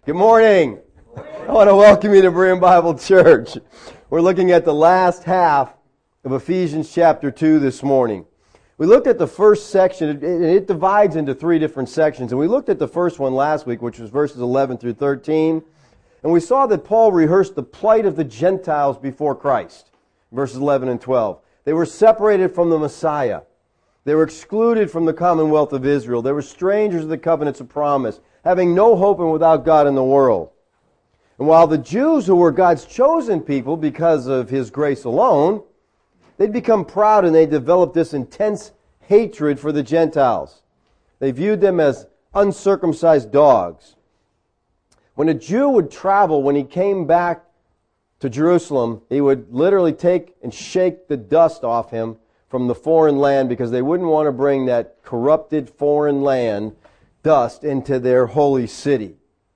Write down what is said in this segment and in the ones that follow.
Good morning. I want to welcome you to Berean Bible Church. We're looking at the last half of Ephesians chapter 2 this morning. We looked at the first section, and it divides into three different sections. And we looked at the first one last week, which was verses 11 through 13. And we saw that Paul rehearsed the plight of the Gentiles before Christ, verses 11 and 12. They were separated from the Messiah. They were excluded from the commonwealth of Israel. They were strangers of the covenants of promise, having no hope and without God in the world. And while the Jews, who were God's chosen people because of His grace alone, they'd become proud and they developed this intense hatred for the Gentiles. They viewed them as uncircumcised dogs. When a Jew would travel, when he came back to Jerusalem, he would literally take and shake the dust off him from the foreign land because they wouldn't want to bring that corrupted foreign land dust into their holy city.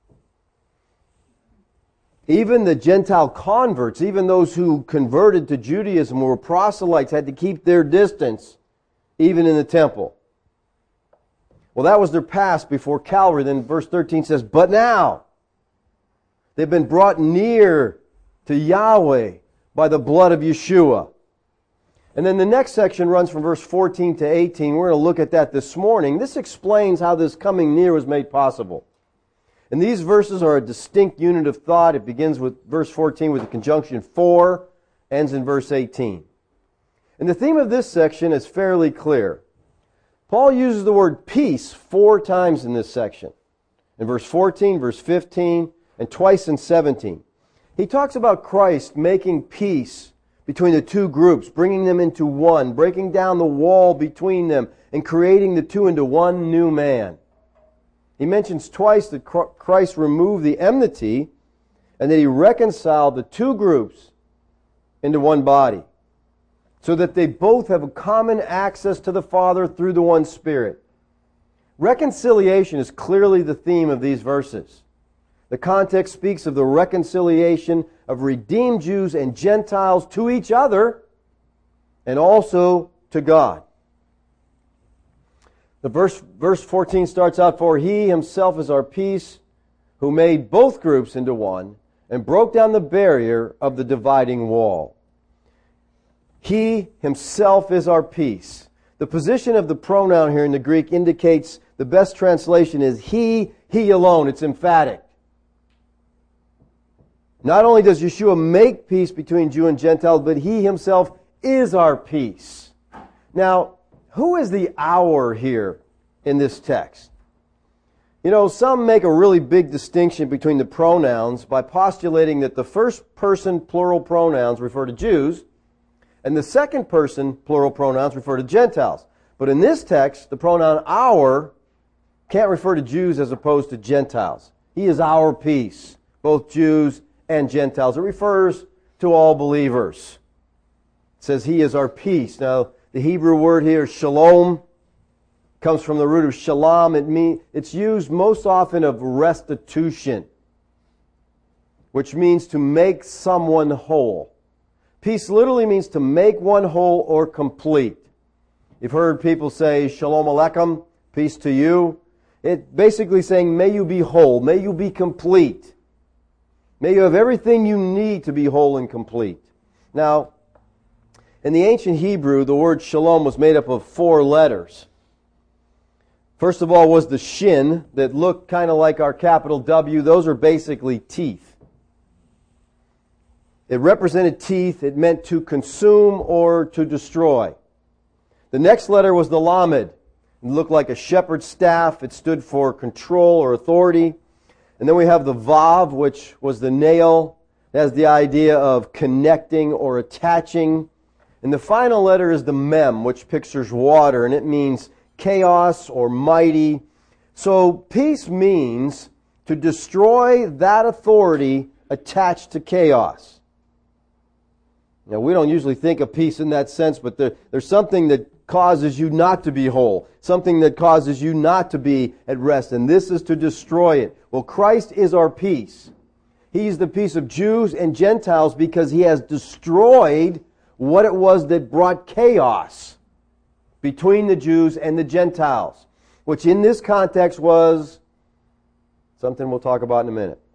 Even the Gentile converts, even those who converted to Judaism or were proselytes, had to keep their distance, even in the temple. Well, that was their past before Calvary. Then verse 13 says, but now they've been brought near to Yahweh by the blood of Yeshua. And then the next section runs from verse 14 to 18. We're going to look at that this morning. This explains how this coming near was made possible. And these verses are a distinct unit of thought. It begins with verse 14 with the conjunction for, ends in verse 18. And the theme of this section is fairly clear. Paul uses the word peace 4 times in this section. In verse 14, verse 15, and twice in 17. He talks about Christ making peace between the two groups, bringing them into one, breaking down the wall between them, and creating the two into one new man. He mentions twice that Christ removed the enmity and that He reconciled the two groups into one body so that they both have a common access to the Father through the one Spirit. Reconciliation is clearly the theme of these verses. The context speaks of the reconciliation of redeemed Jews and Gentiles to each other and also to God. The verse 14 starts out, for He Himself is our peace, who made both groups into one and broke down the barrier of the dividing wall. He Himself is our peace. The position of the pronoun here in the Greek indicates the best translation is He alone. It's emphatic. Not only does Yeshua make peace between Jew and Gentile, but He Himself is our peace. Now, who is the our here in this text? You know, some make a really big distinction between the pronouns by postulating that the first person plural pronouns refer to Jews and the second person plural pronouns refer to Gentiles. But in this text, the pronoun our can't refer to Jews as opposed to Gentiles. He is our peace, both Jews and Gentiles. It refers to all believers. It says He is our peace. Now, the Hebrew word here, shalom, comes from the root of shalom. It's used most often of restitution, which means to make someone whole. Peace literally means to make one whole or complete. You've heard people say, shalom aleichem, peace to you. It's basically saying, may you be whole, may you be complete. May you have everything you need to be whole and complete. Now, in the ancient Hebrew, the word shalom was made up of 4 letters. First of all was the shin that looked kind of like our capital W. Those are basically teeth. It represented teeth. It meant to consume or to destroy. The next letter was the lamed. It looked like a shepherd's staff. It stood for control or authority. And then we have the vav, which was the nail. It has the idea of connecting or attaching. And the final letter is the mem, which pictures water, and it means chaos or mighty. So peace means to destroy that authority attached to chaos. Now, we don't usually think of peace in that sense, but there's something that causes you not to be whole, something that causes you not to be at rest, and this is to destroy it. Well, Christ is our peace. He's the peace of Jews and Gentiles because He has destroyed what it was that brought chaos between the Jews and the Gentiles, which in this context was something we'll talk about in a minute.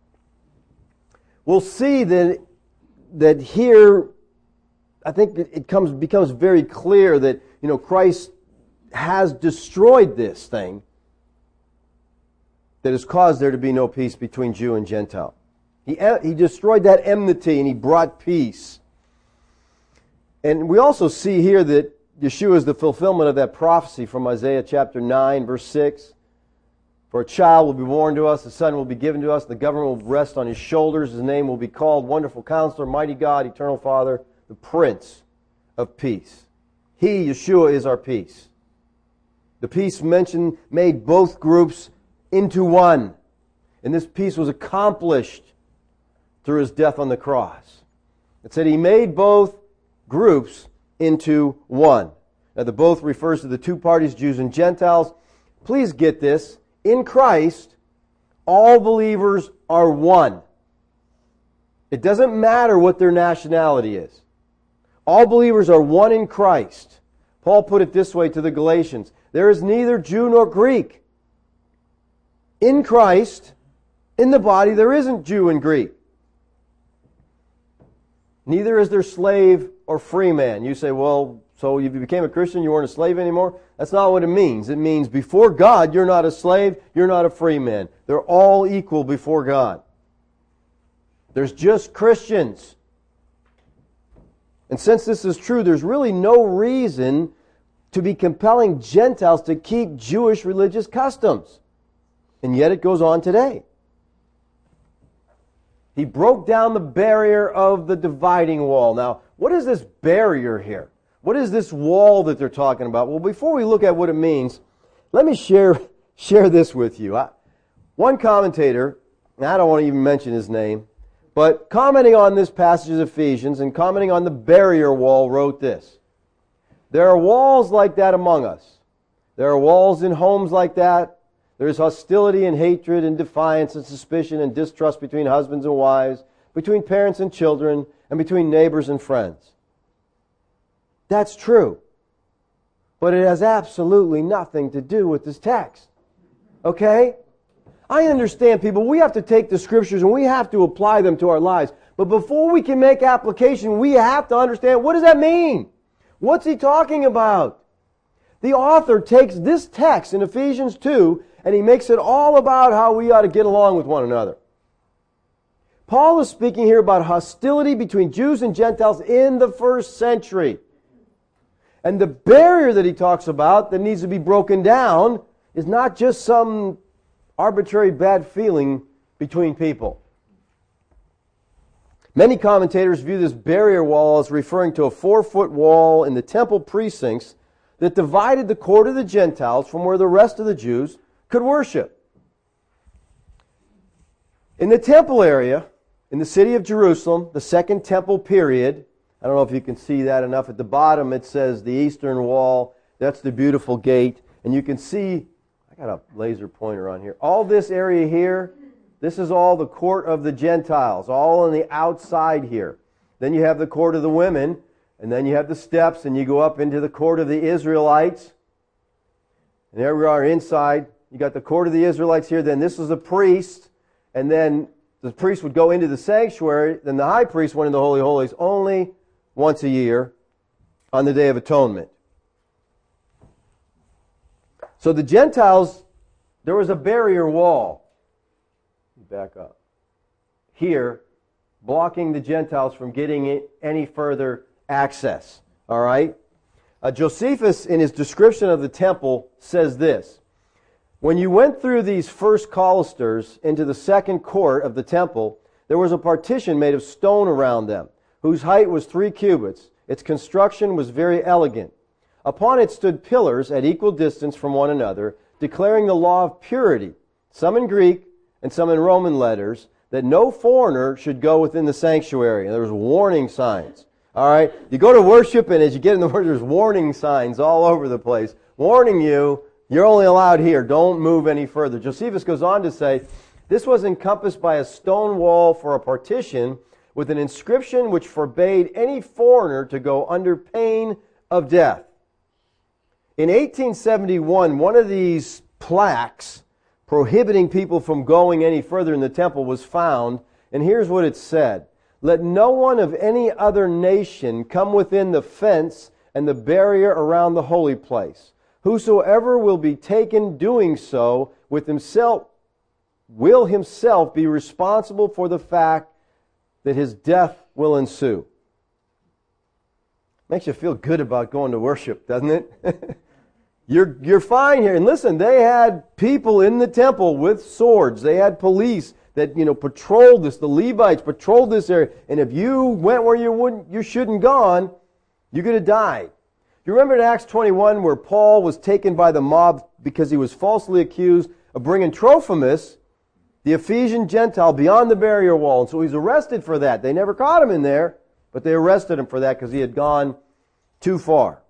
we'll see that here, I think it becomes very clear that, Christ has destroyed this thing that has caused there to be no peace between Jew and Gentile. He destroyed that enmity and He brought peace. And we also see here that Yeshua is the fulfillment of that prophecy from Isaiah chapter 9, verse 6. For a child will be born to us, a son will be given to us, the government will rest on His shoulders. His name will be called Wonderful Counselor, Mighty God, Eternal Father, the Prince of Peace. He, Yeshua, is our peace. The peace mentioned made both groups into one. And this peace was accomplished through His death on the cross. It said He made both groups into one. Now the both refers to the two parties, Jews and Gentiles. Please get this. In Christ, all believers are one. It doesn't matter what their nationality is. All believers are one in Christ. Paul put it this way to the Galatians. There is neither Jew nor Greek. In Christ, in the body, there isn't Jew and Greek. Neither is there slave or free man. You say, well, so if you became a Christian, you weren't a slave anymore? That's not what it means. It means before God, you're not a slave, you're not a free man. They're all equal before God. There's just Christians. And since this is true, there's really no reason to be compelling Gentiles to keep Jewish religious customs. And yet it goes on today. He broke down the barrier of the dividing wall. Now, what is this barrier here? What is this wall that they're talking about? Well, before we look at what it means, let me share this with you. One commentator, and I don't want to even mention his name, but commenting on this passage of Ephesians and commenting on the barrier wall, wrote this. There are walls like that among us. There are walls in homes like that. There is hostility and hatred and defiance and suspicion and distrust between husbands and wives, between parents and children, and between neighbors and friends. That's true. But it has absolutely nothing to do with this text. Okay? I understand, people, we have to take the Scriptures and we have to apply them to our lives. But before we can make application, we have to understand, what does that mean? What's he talking about? The author takes this text in Ephesians 2 and he makes it all about how we ought to get along with one another. Paul is speaking here about hostility between Jews and Gentiles in the first century. And the barrier that he talks about that needs to be broken down is not just some arbitrary bad feeling between people. Many commentators view this barrier wall as referring to a 4-foot wall in the temple precincts that divided the court of the Gentiles from where the rest of the Jews could worship. In the temple area, in the city of Jerusalem, the Second Temple period, I don't know if you can see that enough. At the bottom it says the eastern wall. That's the beautiful gate. And you can see, I got a laser pointer on here. All this area here, this is all the court of the Gentiles, all on the outside here. Then you have the court of the women, and then you have the steps, and you go up into the court of the Israelites. And there we are inside. You got the court of the Israelites here. Then this is the priest, and then the priest would go into the sanctuary. Then the high priest went into the Holy of Holies only once a year on the Day of Atonement. So the Gentiles, there was a barrier wall. Back up. Here, blocking the Gentiles from getting any further access. All right? Josephus, in his description of the temple, says this. When you went through these first cloisters into the second court of the temple, there was a partition made of stone around them, whose height was 3 cubits. Its construction was very elegant. Upon it stood pillars at equal distance from one another, declaring the law of purity, some in Greek and some in Roman letters, that no foreigner should go within the sanctuary. And there was warning signs. All right? You go to worship, and as you get in the word, there's warning signs all over the place, warning you, you're only allowed here. Don't move any further. Josephus goes on to say, this was encompassed by a stone wall for a partition with an inscription which forbade any foreigner to go under pain of death. In 1871, one of these plaques prohibiting people from going any further in the temple was found And here's what it said. Let no one of any other nation come within the fence and the barrier around the holy place. Whosoever will be taken doing so with himself will himself be responsible for the fact that his death will ensue. Makes you feel good about going to worship, doesn't it? You're fine here. And listen, they had people in the temple with swords. They had police that, patrolled this. The Levites patrolled this area. And if you went where you shouldn't gone, you could have died. You remember in Acts 21 where Paul was taken by the mob because he was falsely accused of bringing Trophimus, the Ephesian Gentile, beyond the barrier wall. And so he's arrested for that. They never caught him in there, but they arrested him for that because he had gone too far.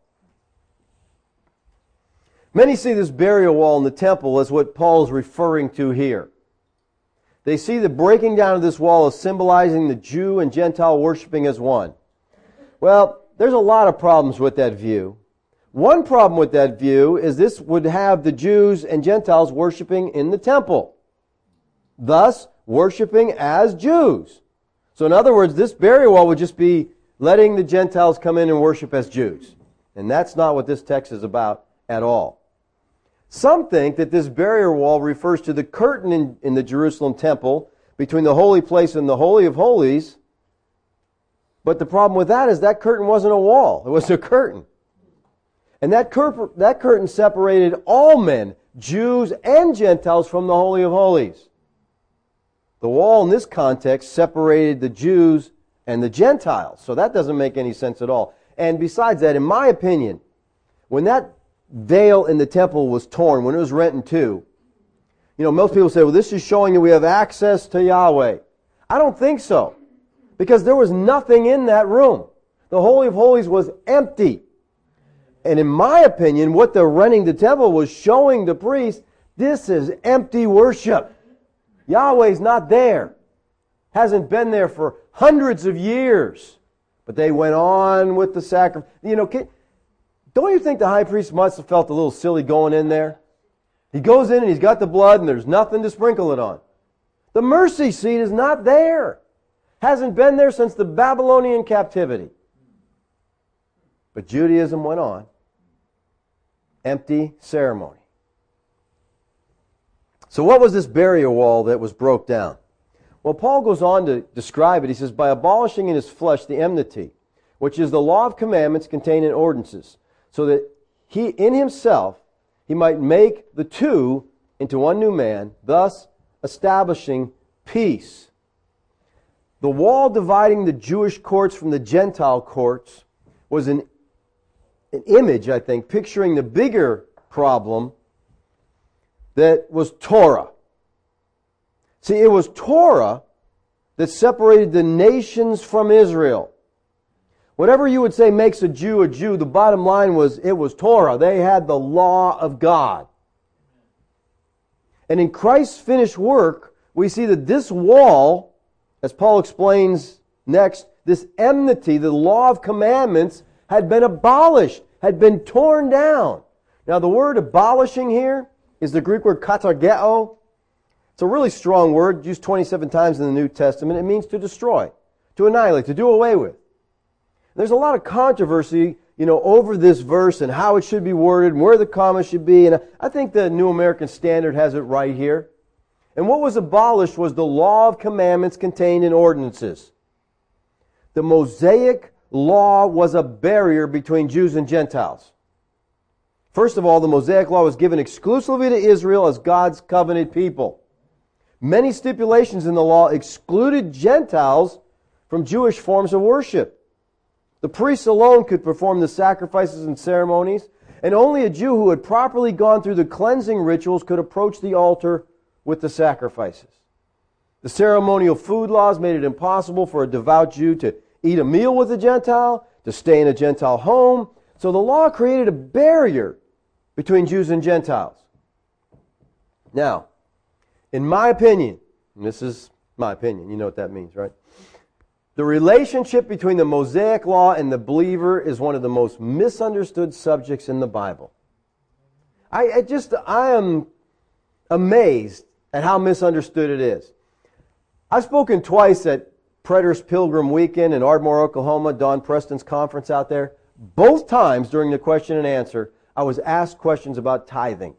Many see this barrier wall in the temple as what Paul is referring to here. They see the breaking down of this wall as symbolizing the Jew and Gentile worshiping as one. Well, there's a lot of problems with that view. One problem with that view is this would have the Jews and Gentiles worshiping in the temple, thus worshiping as Jews. So in other words, this barrier wall would just be letting the Gentiles come in and worship as Jews. And that's not what this text is about at all. Some think that this barrier wall refers to the curtain in the Jerusalem temple between the holy place and the Holy of Holies. But the problem with that is that curtain wasn't a wall. It was a curtain. And that curtain separated all men, Jews and Gentiles, from the Holy of Holies. The wall in this context separated the Jews and the Gentiles. So that doesn't make any sense at all. And besides that, in my opinion, when that veil in the temple was torn, when it was rent in two, most people say, well, this is showing that we have access to Yahweh. I don't think so. Because there was nothing in that room. The Holy of Holies was empty. And in my opinion, what the renting the temple was showing the priest, this is empty worship. Yahweh's not there. Hasn't been there for hundreds of years. But they went on with the sacrifice. Don't you think the high priest must have felt a little silly going in there? He goes in and he's got the blood and there's nothing to sprinkle it on. The mercy seat is not there. Hasn't been there since the Babylonian captivity. But Judaism went on. Empty ceremony. So what was this barrier wall that was broke down? Well, Paul goes on to describe it. He says, by abolishing in his flesh the enmity, which is the law of commandments contained in ordinances, so that he in himself he might make the two into one new man, thus establishing peace. The wall dividing the Jewish courts from the Gentile courts was an image, I think, picturing the bigger problem that was Torah. See, it was Torah that separated the nations from Israel. Whatever you would say makes a Jew, the bottom line was it was Torah. They had the law of God. And in Christ's finished work, we see that this wall, as Paul explains next, this enmity, the law of commandments, had been abolished, had been torn down. Now the word abolishing here is the Greek word katargeo. It's a really strong word, used 27 times in the New Testament. It means to destroy, to annihilate, to do away with. There's a lot of controversy, over this verse and how it should be worded and where the comma should be. And I think the New American Standard has it right here. And what was abolished was the law of commandments contained in ordinances. The Mosaic law was a barrier between Jews and Gentiles. First of all, the Mosaic law was given exclusively to Israel as God's covenant people. Many stipulations in the law excluded Gentiles from Jewish forms of worship. The priests alone could perform the sacrifices and ceremonies, and only a Jew who had properly gone through the cleansing rituals could approach the altar with the sacrifices. The ceremonial food laws made it impossible for a devout Jew to eat a meal with a Gentile, to stay in a Gentile home. So the law created a barrier between Jews and Gentiles. Now, in my opinion, and this is my opinion, you know what that means, right? The relationship between the Mosaic law and the believer is one of the most misunderstood subjects in the Bible. I am amazed at how misunderstood it is. I've spoken twice at Preterist Pilgrim Weekend in Ardmore, Oklahoma, Don Preston's conference out there. Both times during the question and answer, I was asked questions about tithing.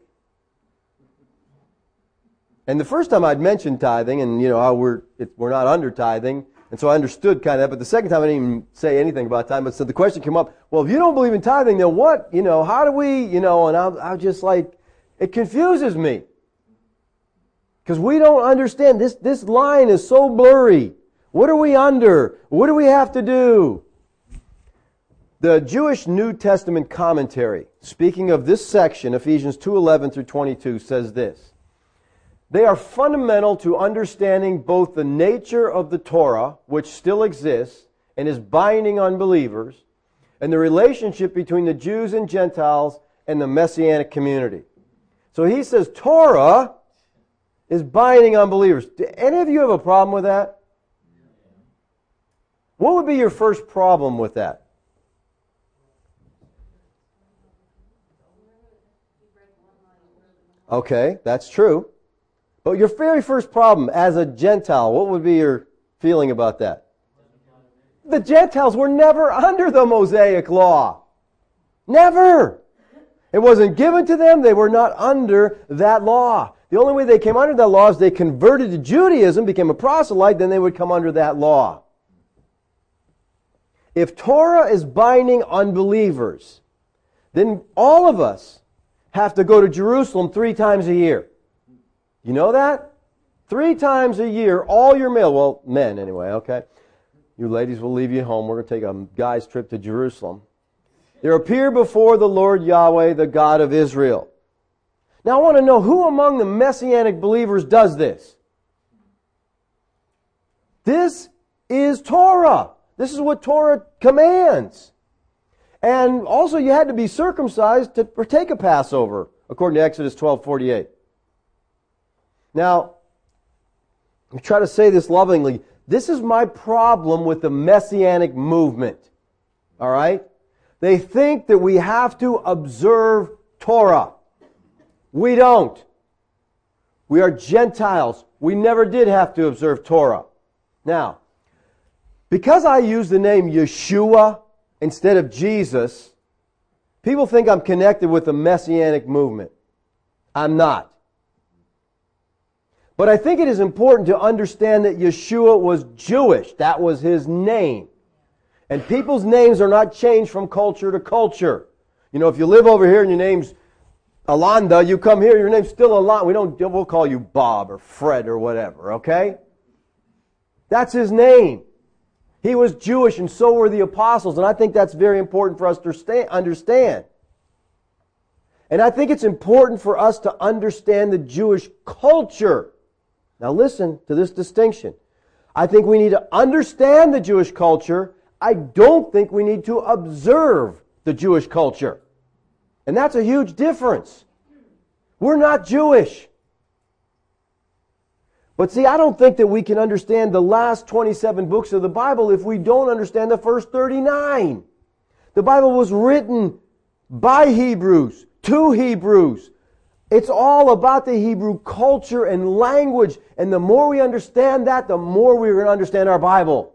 And the first time I'd mentioned tithing, and how we're not under tithing, and so I understood kind of that. But the second time I didn't even say anything about tithing. But so the question came up, well, if you don't believe in tithing, then what? How do we? And I'm just like, it confuses me. Because we don't understand. This line is so blurry. What are we under? What do we have to do? The Jewish New Testament commentary, speaking of this section, Ephesians 2:11 through 22, says this. They are fundamental to understanding both the nature of the Torah, which still exists and is binding on believers, and the relationship between the Jews and Gentiles and the Messianic community. So he says Torah is binding on believers. Do any of you have a problem with that? What would be your first problem with that? Okay, that's true. But your very first problem as a Gentile, what would be your feeling about that? The Gentiles were never under the Mosaic law. Never. It wasn't given to them. They were not under that law. The only way they came under that law is they converted to Judaism, became a proselyte, then they would come under that law. If Torah is binding on believers, then all of us have to go to Jerusalem 3 times a year. You know that? 3 times a year, all your male, well, men anyway, okay? You ladies will leave you home. We're going to take a guy's trip to Jerusalem. There appear before the Lord Yahweh, the God of Israel. Now I want to know who among the Messianic believers does this. This is Torah. This is what Torah commands. And also you had to be circumcised to partake of Passover, according to Exodus 12:48. Now, I try to say this lovingly. This is my problem with the Messianic movement. All right? They think that we have to observe Torah. We don't. We are Gentiles. We never did have to observe Torah. Now, because I use the name Yeshua instead of Jesus, people think I'm connected with the Messianic movement. I'm not. But I think it is important to understand that Yeshua was Jewish. That was his name. And people's names are not changed from culture to culture. If you live over here and your name's Alonda, you come here, your name's still Alonda. We'll call you Bob or Fred or whatever, okay? That's his name. He was Jewish and so were the apostles. And I think that's very important for us to understand. And I think it's important for us to understand the Jewish culture. Now listen to this distinction. I think we need to understand the Jewish culture. I don't think we need to observe the Jewish culture. And that's a huge difference. We're not Jewish. But see, I don't think that we can understand the last 27 books of the Bible if we don't understand the first 39. The Bible was written by Hebrews, to Hebrews. It's all about the Hebrew culture and language. And the more we understand that, the more we're going to understand our Bible.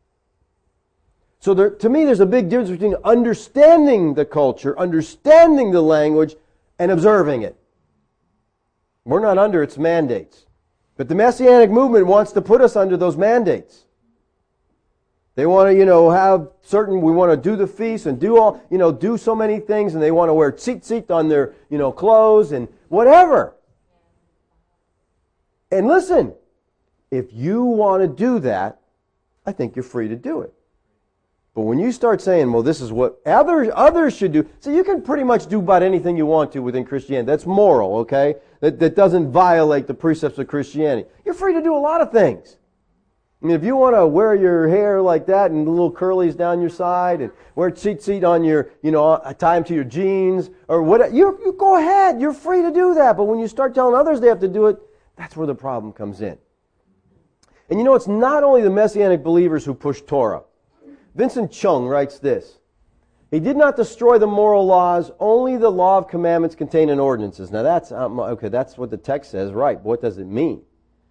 So to me, there's a big difference between understanding the culture, understanding the language, and observing it. We're not under its mandates. But the Messianic movement wants to put us under those mandates. They want to, have certain, we want to do the feast and do so many things, and they want to wear tzitzit on their, clothes and whatever. And listen, if you want to do that, I think you're free to do it. But when you start saying, well, this is what others should do, so you can pretty much do about anything you want to within Christianity. That's moral, okay? That doesn't violate the precepts of Christianity. You're free to do a lot of things. I mean, if you want to wear your hair like that and the little curlies down your side and wear tzitzit on your, tie them to your jeans or whatever, you go ahead. You're free to do that. But when you start telling others they have to do it, that's where the problem comes in. And it's not only the Messianic believers who push Torah. Vincent Chung writes this. He did not destroy the moral laws, only the law of commandments contained in ordinances. Now that's what the text says, right? What does it mean?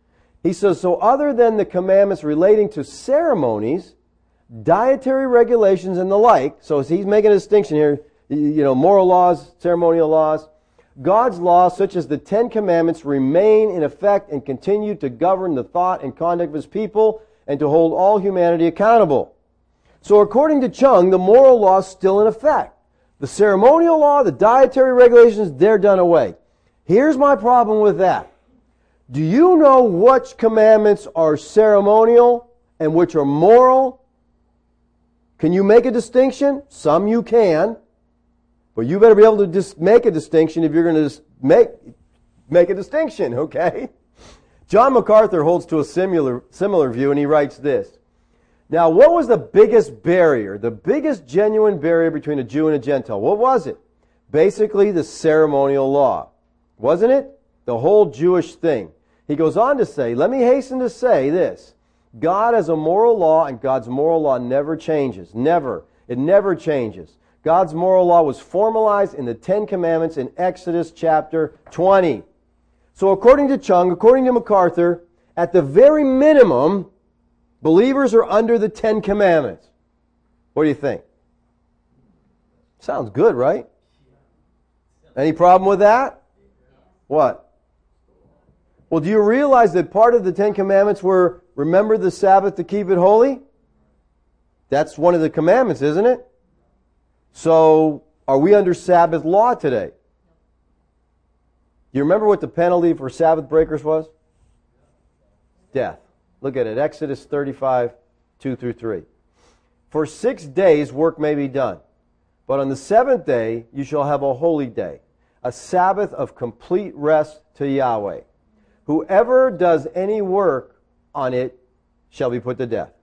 He says, so other than the commandments relating to ceremonies, dietary regulations, and the like, so he's making a distinction here, moral laws, ceremonial laws, God's laws, such as the Ten Commandments, remain in effect and continue to govern the thought and conduct of His people and to hold all humanity accountable. So according to Chung, the moral law is still in effect. The ceremonial law, the dietary regulations, they're done away. Here's my problem with that. Do you know which commandments are ceremonial and which are moral? Can you make a distinction? Some you can. But you better be able to just make a distinction if you're going to make a distinction, okay? John MacArthur holds to a similar view, and he writes this. Now, what was the biggest barrier, the biggest genuine barrier between a Jew and a Gentile? What was it? Basically, the ceremonial law. Wasn't it? The whole Jewish thing. He goes on to say, let me hasten to say this. God has a moral law, and God's moral law never changes. Never. It never changes. God's moral law was formalized in the Ten Commandments in Exodus chapter 20. So according to Chung, according to MacArthur, at the very minimum, believers are under the Ten Commandments. What do you think? Sounds good, right? Any problem with that? What? Well, do you realize that part of the Ten Commandments were remember the Sabbath to keep it holy? That's one of the commandments, isn't it? So, are we under Sabbath law today? Do you remember what the penalty for Sabbath breakers was? Death. Look at it, Exodus 35, 2 through 3. For 6 days work may be done, but on the seventh day you shall have a holy day, a Sabbath of complete rest to Yahweh. Whoever does any work on it shall be put to death.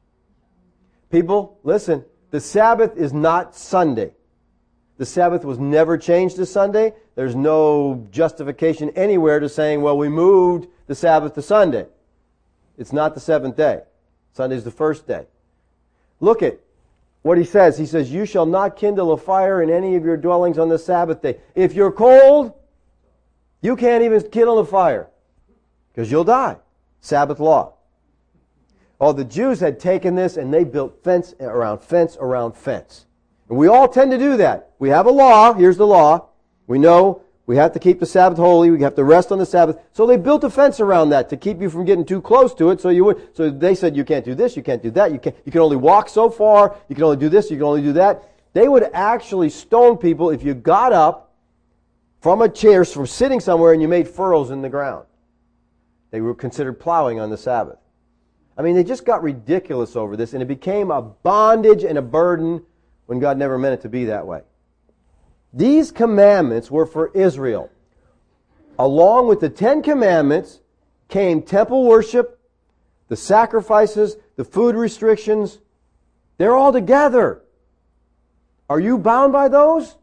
People, listen, the Sabbath is not Sunday. The Sabbath was never changed to Sunday. There's no justification anywhere to saying, well, we moved the Sabbath to Sunday. It's not the seventh day. Sunday's the first day. Look at what he says. He says, you shall not kindle a fire in any of your dwellings on the Sabbath day. If you're cold, you can't even kindle a fire because you'll die. Sabbath law. Oh, the Jews had taken this and they built fence around fence around fence. And we all tend to do that. We have a law. Here's the law. We know we have to keep the Sabbath holy. We have to rest on the Sabbath. So they built a fence around that to keep you from getting too close to it. So they said you can't do this, you can't do that. You can only walk so far. You can only do this. You can only do that. They would actually stone people if you got up from a chair, from sitting somewhere, and you made furrows in the ground. They were considered plowing on the Sabbath. I mean, they just got ridiculous over this, and it became a bondage and a burden when God never meant it to be that way. These commandments were for Israel. Along with the Ten Commandments came temple worship, the sacrifices, the food restrictions. They're all together. Are you bound by those?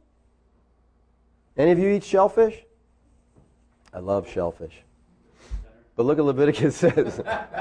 Any of you eat shellfish? I love shellfish. But look at Leviticus says.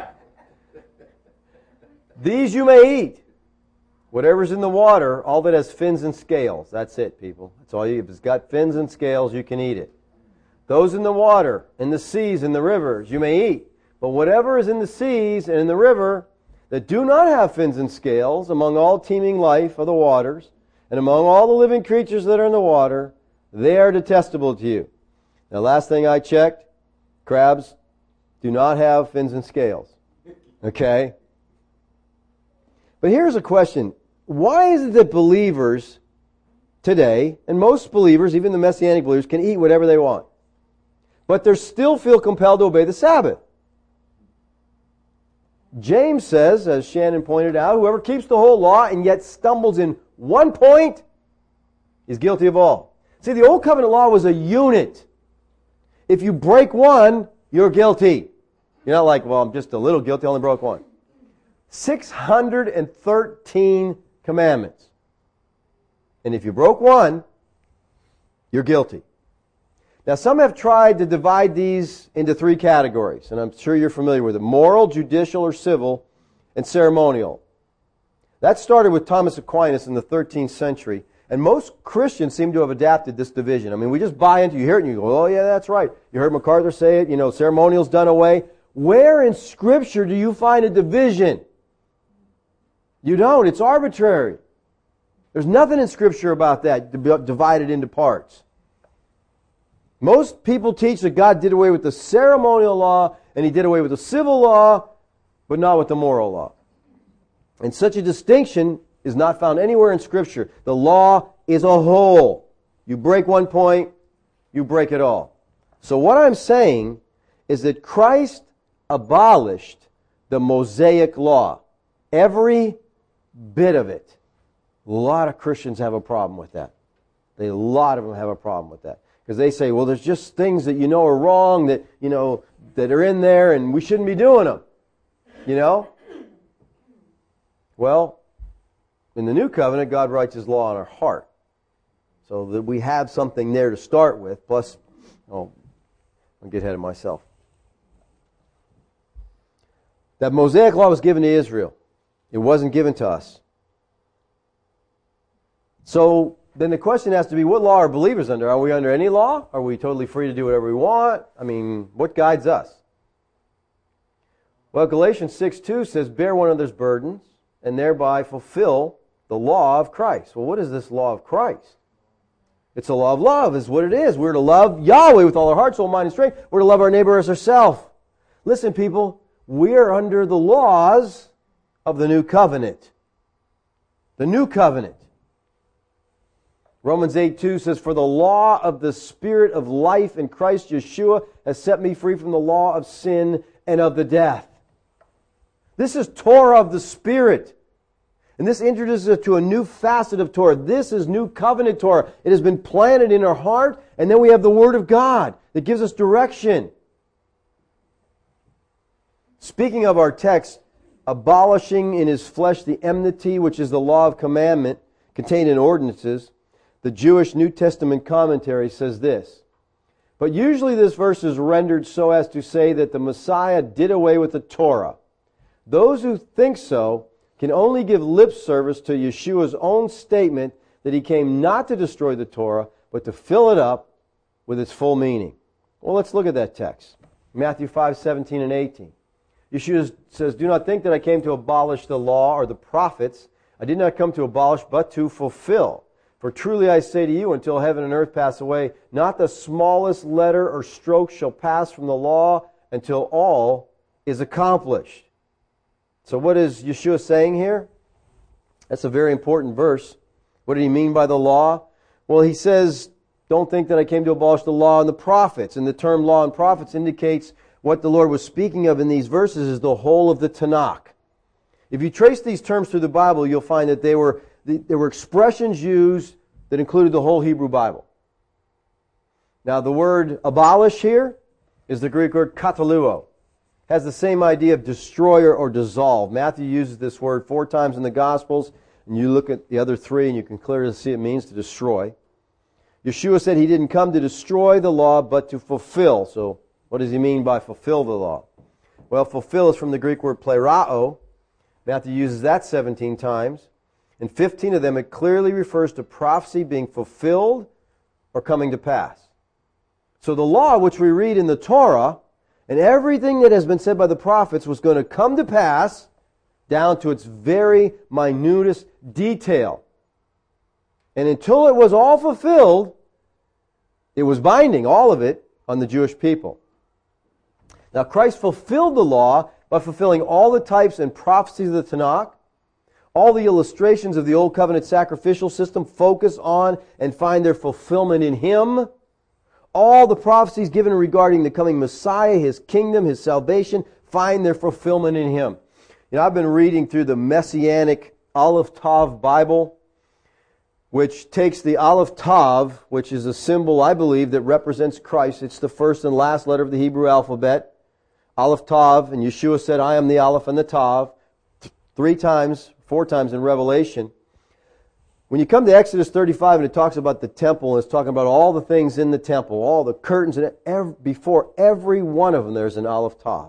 These you may eat. Whatever's in the water, all that has fins and scales. That's it, people. That's all you. If it's got fins and scales, you can eat it. Those in the water, in the seas, in the rivers, you may eat. But whatever is in the seas and in the river that do not have fins and scales, among all teeming life of the waters, and among all the living creatures that are in the water, they are detestable to you. Now, last thing I checked, crabs do not have fins and scales. Okay? But here's a question. Why is it that believers today, and most believers, even the Messianic believers, can eat whatever they want, but they still feel compelled to obey the Sabbath? James says, as Shannon pointed out, whoever keeps the whole law and yet stumbles in one point is guilty of all. See, the Old Covenant law was a unit. If you break one, you're guilty. You're not like, well, I'm just a little guilty, I only broke one. 613 commandments. And if you broke one, you're guilty. Now, some have tried to divide these into three categories, and I'm sure you're familiar with it. Moral, judicial, or civil, and ceremonial. That started with Thomas Aquinas in the 13th century, and most Christians seem to have adapted this division. I mean, we just buy into it, you hear it, and you go, oh yeah, that's right. You heard MacArthur say it, ceremonial's done away. Where in Scripture do you find a division? You don't. It's arbitrary. There's nothing in Scripture about that divided into parts. Most people teach that God did away with the ceremonial law and He did away with the civil law, but not with the moral law. And such a distinction is not found anywhere in Scripture. The law is a whole. You break one point, you break it all. So what I'm saying is that Christ abolished the Mosaic law. Every bit of it. A lot of Christians have a problem with that. A lot of them have a problem with that. Because they say, well, there's just things that you know are wrong that, that are in there and we shouldn't be doing them. Well, in the New Covenant, God writes His law on our heart. So that we have something there to start with. Plus, I'll get ahead of myself. That Mosaic law was given to Israel. It wasn't given to us. So then the question has to be, what law are believers under? Are we under any law? Are we totally free to do whatever we want? I mean, what guides us? Well, Galatians 6:2 says, bear one another's burdens and thereby fulfill the law of Christ. Well, what is this law of Christ? It's a law of love, is what it is. We're to love Yahweh with all our heart, soul, mind, and strength. We're to love our neighbor as ourselves. Listen, people, we're under the laws of the New Covenant. The New Covenant. Romans 8:2 says, for the law of the Spirit of life in Christ Yeshua has set me free from the law of sin and of the death. This is Torah of the Spirit. And this introduces us to a new facet of Torah. This is New Covenant Torah. It has been planted in our heart, and then we have the Word of God that gives us direction. Speaking of our text, abolishing in His flesh the enmity, which is the law of commandment contained in ordinances, the Jewish New Testament commentary says this. But usually this verse is rendered so as to say that the Messiah did away with the Torah. Those who think so can only give lip service to Yeshua's own statement that He came not to destroy the Torah, but to fill it up with its full meaning. Well, let's look at that text. Matthew 5:17 and 18. Yeshua says, do not think that I came to abolish the law or the prophets. I did not come to abolish, but to fulfill. For truly I say to you, until heaven and earth pass away, not the smallest letter or stroke shall pass from the law until all is accomplished. So what is Yeshua saying here? That's a very important verse. What did He mean by the law? Well, He says, don't think that I came to abolish the law and the prophets. And the term law and prophets indicates what the Lord was speaking of in these verses is the whole of the Tanakh. If you trace these terms through the Bible, you'll find that there were expressions used that included the whole Hebrew Bible. Now, the word abolish here is the Greek word kataluo. Has the same idea of destroy or dissolve. Matthew uses this word 4 times in the Gospels, and you look at the other 3 and you can clearly see it means to destroy. Yeshua said He didn't come to destroy the law, but to fulfill. So, what does He mean by fulfill the law? Well, fulfill is from the Greek word plerao. Matthew uses that 17 times. In 15 of them, it clearly refers to prophecy being fulfilled or coming to pass. So the law, which we read in the Torah, and everything that has been said by the prophets was going to come to pass down to its very minutest detail. And until it was all fulfilled, it was binding, all of it, on the Jewish people. Now, Christ fulfilled the law by fulfilling all the types and prophecies of the Tanakh. All the illustrations of the Old Covenant sacrificial system focus on and find their fulfillment in Him. All the prophecies given regarding the coming Messiah, His kingdom, His salvation, find their fulfillment in Him. I've been reading through the Messianic Aleph Tav Bible, which takes the Aleph Tav, which is a symbol, I believe, that represents Christ. It's the first and last letter of the Hebrew alphabet. Aleph Tav, and Yeshua said, I am the Aleph and the Tav, 4 times in Revelation. When you come to Exodus 35 and it talks about the temple, and it's talking about all the things in the temple, all the curtains, and before every one of them there's an Aleph Tav.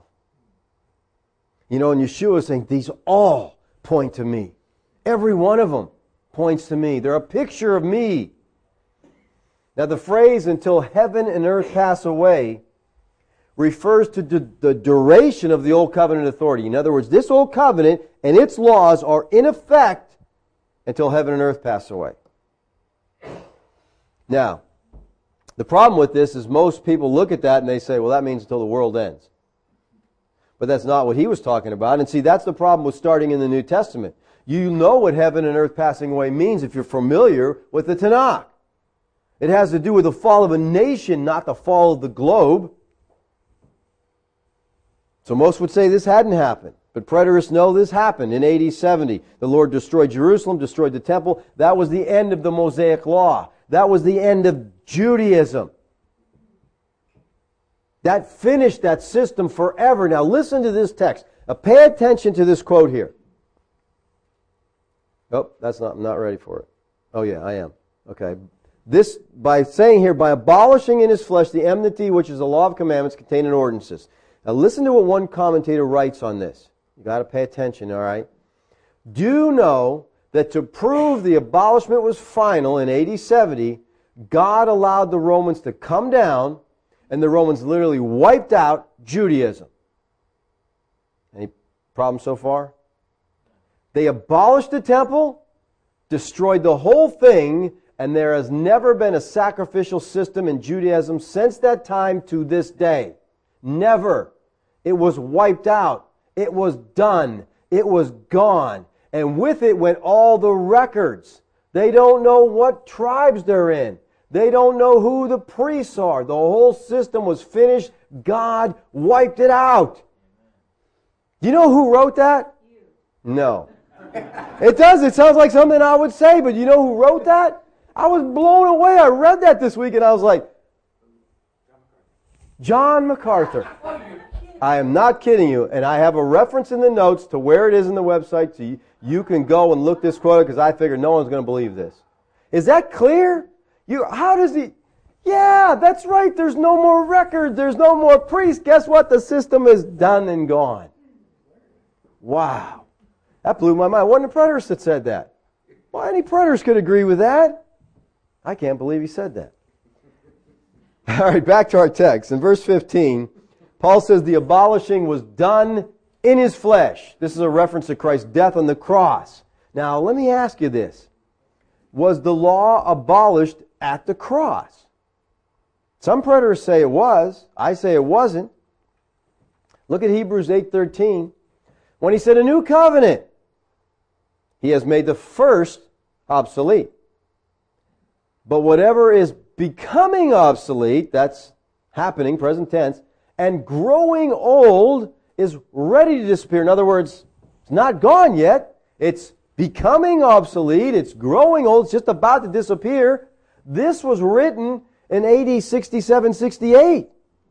And Yeshua is saying, these all point to me. Every one of them points to me. They're a picture of me. Now the phrase, until heaven and earth pass away, refers to the duration of the Old Covenant authority. In other words, this Old Covenant and its laws are in effect until heaven and earth pass away. Now, the problem with this is most people look at that and they say, well, that means until the world ends. But that's not what he was talking about. And see, that's the problem with starting in the New Testament. You know what heaven and earth passing away means if you're familiar with the Tanakh. It has to do with the fall of a nation, not the fall of the globe. So most would say this hadn't happened. But preterists know this happened in AD 70. The Lord destroyed Jerusalem, destroyed the temple. That was the end of the Mosaic Law. That was the end of Judaism. That finished that system forever. Now listen to this text. Pay attention to this quote here. Oh, I'm not ready for it. Oh yeah, I am. Okay. This, by saying here, by abolishing in his flesh the enmity which is the law of commandments contained in ordinances. Now listen to what one commentator writes on this. You got to pay attention, all right? Do you know that to prove the abolishment was final in AD 70, God allowed the Romans to come down, and the Romans literally wiped out Judaism? Any problem so far? They abolished the temple, destroyed the whole thing, and there has never been a sacrificial system in Judaism since that time to this day. Never. It was wiped out. It was done. It was gone. And with it went all the records. They don't know what tribes they're in. They don't know who the priests are. The whole system was finished. God wiped it out. Do you know who wrote that? No. It does. It sounds like something I would say, but you know who wrote that? I was blown away. I read that this week and I was like, John MacArthur. I am not kidding you. And I have a reference in the notes to where it is in the website so you can go and look this quote because I figured no one's going to believe this. Is that clear? How does he... Yeah, that's right. There's no more records. There's no more priests. Guess what? The system is done and gone. Wow. That blew my mind. It wasn't the preterists that said that. Well, any preterist could agree with that. I can't believe he said that. All right, back to our text. In verse 15, Paul says the abolishing was done in his flesh. This is a reference to Christ's death on the cross. Now, let me ask you this. Was the law abolished at the cross? Some preterists say it was. I say it wasn't. Look at Hebrews 8:13. When he said a new covenant, he has made the first obsolete. But whatever is becoming obsolete, that's happening, present tense, and growing old is ready to disappear. In other words, it's not gone yet. It's becoming obsolete. It's growing old. It's just about to disappear. This was written in AD 67, 68.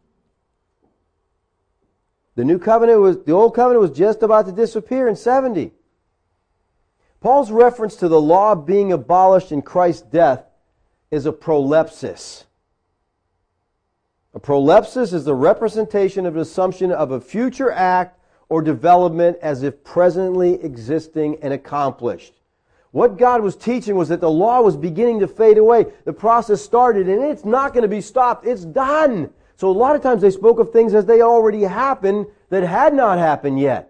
The old covenant was just about to disappear in 70. Paul's reference to the law being abolished in Christ's death is a prolepsis. A prolepsis is the representation of an assumption of a future act or development as if presently existing and accomplished. What God was teaching was that the law was beginning to fade away. The process started and it's not going to be stopped. It's done. So a lot of times they spoke of things as they already happened that had not happened yet.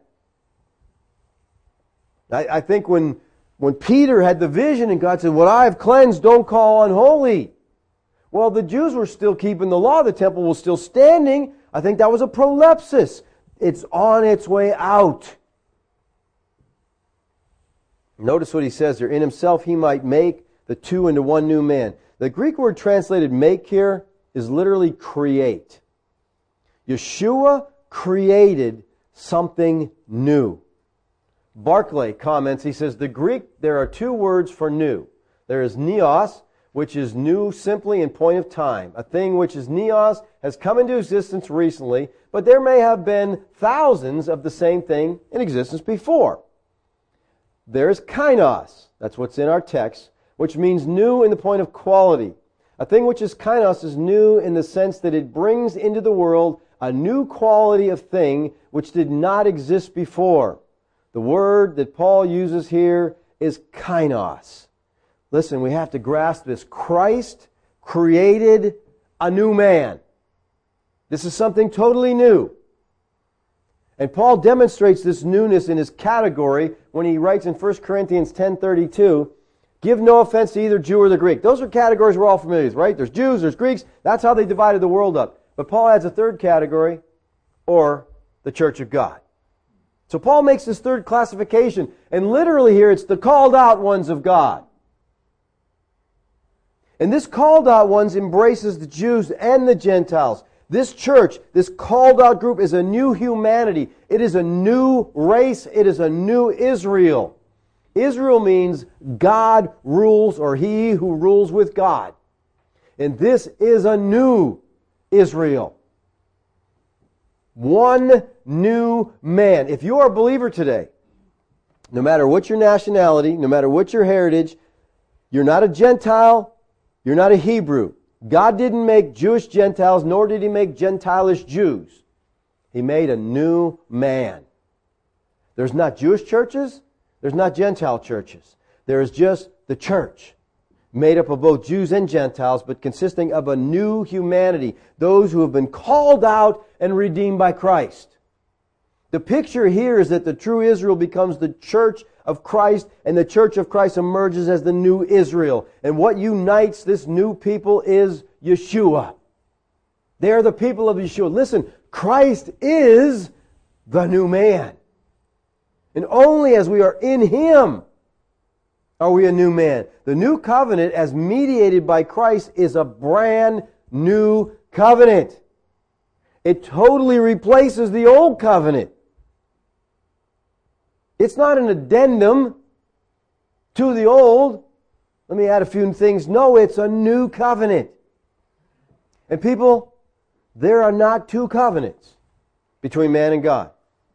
I think when Peter had the vision and God said, what I have cleansed, don't call unholy. Well, the Jews were still keeping the law. The temple was still standing. I think that was a prolepsis. It's on its way out. Notice what he says there. In himself he might make the two into one new man. The Greek word translated make here is literally create. Yeshua created something new. Barclay comments, he says, there are two words for new. There is neos, which is new simply in point of time. A thing which is neos has come into existence recently, but there may have been thousands of the same thing in existence before. There is kainos, that's what's in our text, which means new in the point of quality. A thing which is kainos is new in the sense that it brings into the world a new quality of thing which did not exist before. The word that Paul uses here is kainos. Listen, we have to grasp this. Christ created a new man. This is something totally new. And Paul demonstrates this newness in his category when he writes in 1 Corinthians 10:32, give no offense to either Jew or the Greek. Those are categories we're all familiar with, right? There's Jews, there's Greeks. That's how they divided the world up. But Paul adds a third category, or the church of God. So Paul makes this third classification, and literally here it's the called out ones of God. And this called out ones embraces the Jews and the Gentiles. This church, this called out group is a new humanity. It is a new race. It is a new Israel. Israel means God rules, or he who rules with God. And this is a new Israel. One new man. If you are a believer today, no matter what your nationality, no matter what your heritage, you're not a Gentile, you're not a Hebrew. God didn't make Jewish Gentiles, nor did He make Gentilish Jews. He made a new man. There's not Jewish churches, there's not Gentile churches. There is just the church, made up of both Jews and Gentiles, but consisting of a new humanity, those who have been called out and redeemed by Christ. The picture here is that the true Israel becomes the church of Christ, and the church of Christ emerges as the new Israel. And what unites this new people is Yeshua. They are the people of Yeshua. Listen, Christ is the new man. And only as we are in Him are we a new man. The new covenant, as mediated by Christ, is a brand new covenant. It totally replaces the old covenant. It's not an addendum to the old. Let me add a few things. No, it's a new covenant. And people, there are not two covenants between man and God.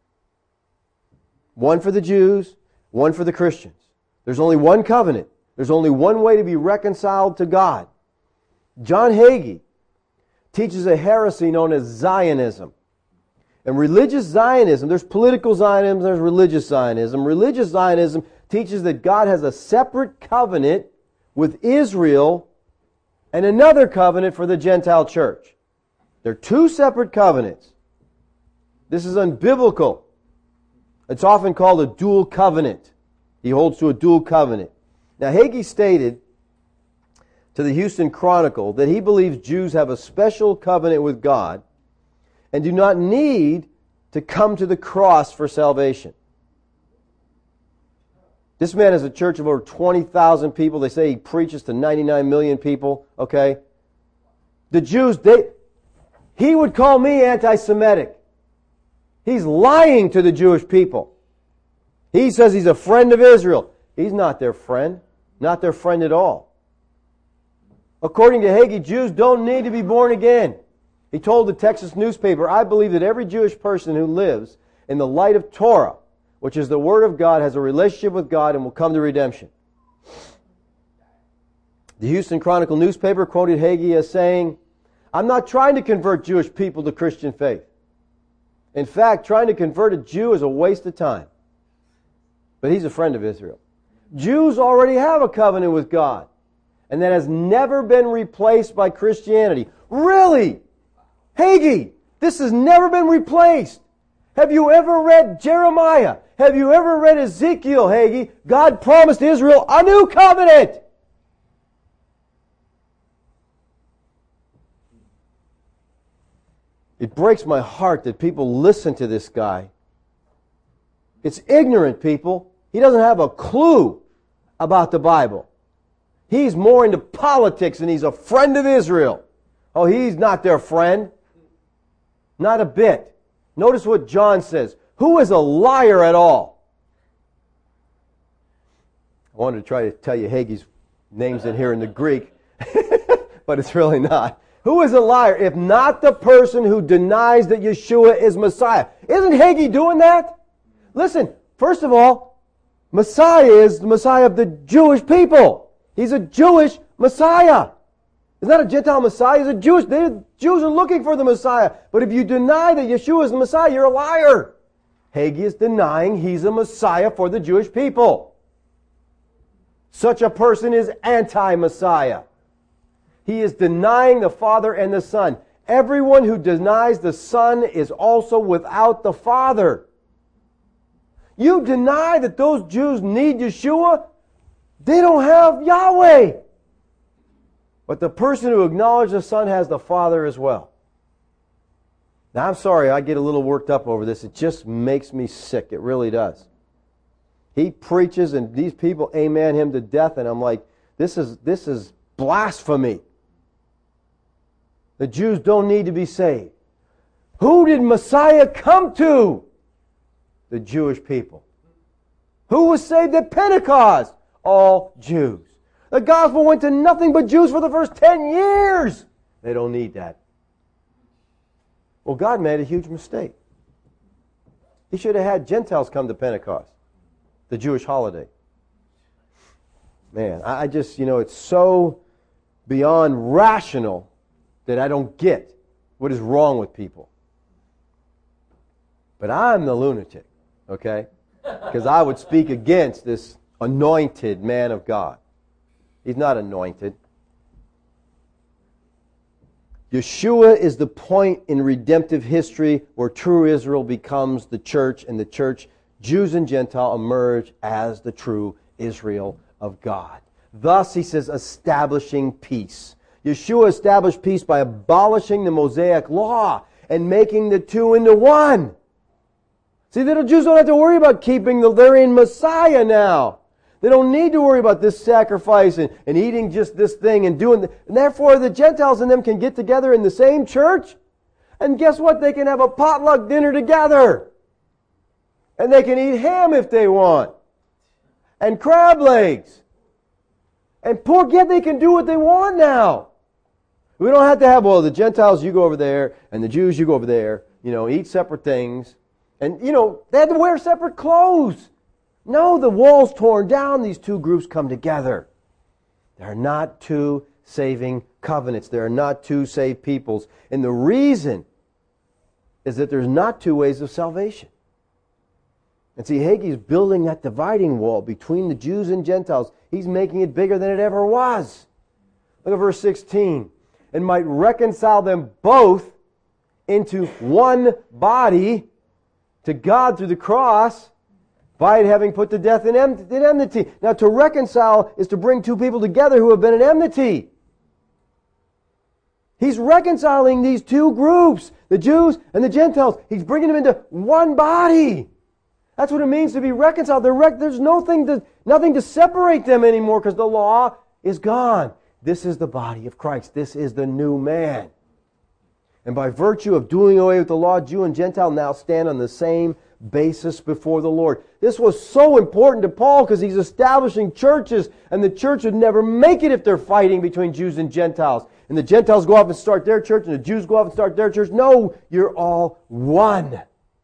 One for the Jews, one for the Christians. There's only one covenant. There's only one way to be reconciled to God. John Hagee teaches a heresy known as Zionism. And religious Zionism, there's political Zionism, there's religious Zionism. Religious Zionism teaches that God has a separate covenant with Israel and another covenant for the Gentile church. They're two separate covenants. This is unbiblical. It's often called a dual covenant. He holds to a dual covenant. Now, Hagee stated to the Houston Chronicle that he believes Jews have a special covenant with God and do not need to come to the cross for salvation. This man has a church of over 20,000 people. They say he preaches to 99 million people. Okay? The Jews, he would call me anti-Semitic. He's lying to the Jewish people. He says he's a friend of Israel. He's not their friend. Not their friend at all. According to Hagee, Jews don't need to be born again. He told the Texas newspaper, I believe that every Jewish person who lives in the light of Torah, which is the Word of God, has a relationship with God and will come to redemption. The Houston Chronicle newspaper quoted Hagee as saying, I'm not trying to convert Jewish people to Christian faith. In fact, trying to convert a Jew is a waste of time. But he's a friend of Israel. Jews already have a covenant with God, and that has never been replaced by Christianity. Really? Hagee, this has never been replaced. Have you ever read Jeremiah? Have you ever read Ezekiel, Hagee? God promised Israel a new covenant. It breaks my heart that people listen to this guy. It's ignorant, people. He doesn't have a clue about the Bible. He's more into politics and he's a friend of Israel. Oh, he's not their friend. Not a bit. Notice what John says. Who is a liar at all? I wanted to try to tell you Hagee's names in here in the Greek, but it's really not. Who is a liar if not the person who denies that Yeshua is Messiah? Isn't Hagee doing that? Listen, first of all, Messiah is the Messiah of the Jewish people. He's a Jewish Messiah. He's not a Gentile Messiah. He's a Jewish. The Jews are looking for the Messiah. But if you deny that Yeshua is the Messiah, you're a liar. Hagee is denying he's a Messiah for the Jewish people. Such a person is anti-Messiah. He is denying the Father and the Son. Everyone who denies the Son is also without the Father. You deny that those Jews need Yeshua, they don't have Yahweh. But the person who acknowledges the Son has the Father as well. Now, I'm sorry, I get a little worked up over this. It just makes me sick. It really does. He preaches and these people amen him to death, and I'm like, this is blasphemy. The Jews don't need to be saved. Who did Messiah come to? The Jewish people. Who was saved at Pentecost? All Jews. The gospel went to nothing but Jews for the first 10 years. They don't need that. Well, God made a huge mistake. He should have had Gentiles come to Pentecost, the Jewish holiday. Man, I just, it's so beyond rational that I don't get what is wrong with people. But I'm the lunatic, okay? Because I would speak against this anointed man of God. He's not anointed. Yeshua is the point in redemptive history where true Israel becomes the church, and the church, Jews and Gentile, emerge as the true Israel of God. Thus, he says, establishing peace. Yeshua established peace by abolishing the Mosaic law and making the two into one. See, the Jews don't have to worry about they're in Messiah now. They don't need to worry about this sacrifice and eating just this thing and doing and therefore the Gentiles and them can get together in the same church. And guess what? They can have a potluck dinner together. And they can eat ham if they want. And crab legs. And forget they can do what they want now. We don't have to have, the Gentiles, you go over there, and the Jews, you go over there, eat separate things. And, they had to wear separate clothes. No, the wall's torn down. These two groups come together. There are not two saving covenants. There are not two saved peoples. And the reason is that there's not two ways of salvation. And see, Haggai's building that dividing wall between the Jews and Gentiles. He's making it bigger than it ever was. Look at verse 16. And might reconcile them both into one body to God through the cross, by it having put to death in enmity. Now, to reconcile is to bring two people together who have been in enmity. He's reconciling these two groups, the Jews and the Gentiles. He's bringing them into one body. That's what it means to be reconciled. There's nothing to separate them anymore because the law is gone. This is the body of Christ. This is the new man. And by virtue of doing away with the law, Jew and Gentile now stand on the same basis before the Lord. This was so important to Paul because he's establishing churches, and the church would never make it if they're fighting between Jews and Gentiles. And the Gentiles go off and start their church, and the Jews go off and start their church. No, you're all one.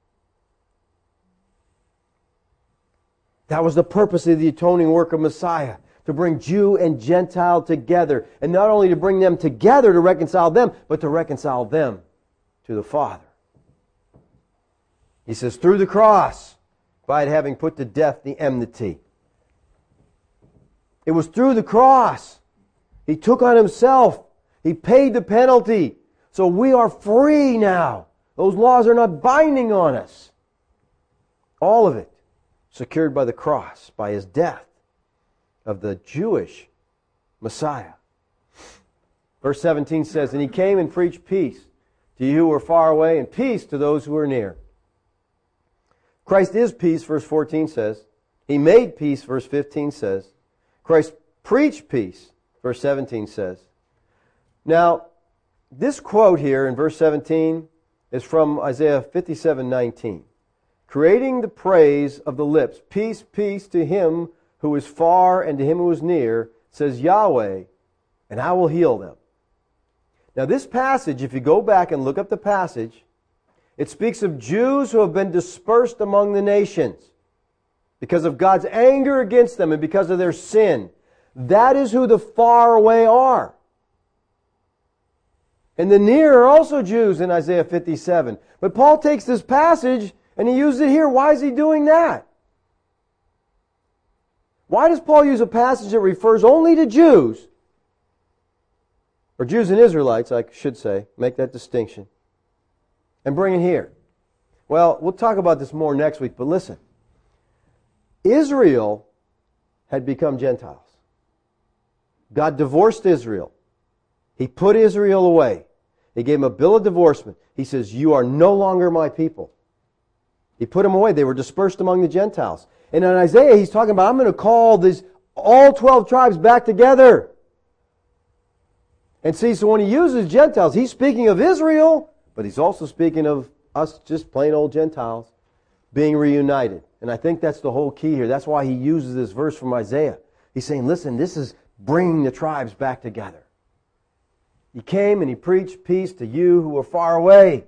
That was the purpose of the atoning work of Messiah, to bring Jew and Gentile together. And not only to bring them together to reconcile them, but to reconcile them to the Father. He says, through the cross, by it having put to death the enmity. It was through the cross. He took on himself. He paid the penalty. So we are free now. Those laws are not binding on us. All of it secured by the cross, by his death of the Jewish Messiah. Verse 17 says, and he came and preached peace to you who are far away and peace to those who are near. Christ is peace, verse 14 says. He made peace, verse 15 says. Christ preached peace, verse 17 says. Now, this quote here in verse 17 is from Isaiah 57:19. Creating the praise of the lips, peace, peace to him who is far and to him who is near, says Yahweh, and I will heal them. Now this passage, if you go back and look up the passage, it speaks of Jews who have been dispersed among the nations because of God's anger against them and because of their sin. That is who the far away are. And the near are also Jews in Isaiah 57. But Paul takes this passage and he uses it here. Why is he doing that? Why does Paul use a passage that refers only to Jews or Jews and Israelites, I should say, make that distinction, and bring it here. Well, we'll talk about this more next week, but listen. Israel had become Gentiles. God divorced Israel. He put Israel away. He gave them a bill of divorcement. He says, you are no longer my people. He put them away. They were dispersed among the Gentiles. And in Isaiah, he's talking about, I'm going to call all 12 tribes back together. And see, so when he uses Gentiles, he's speaking of Israel, but he's also speaking of us just plain old Gentiles being reunited. And I think that's the whole key here. That's why he uses this verse from Isaiah. He's saying, listen, this is bringing the tribes back together. He came and he preached peace to you who were far away.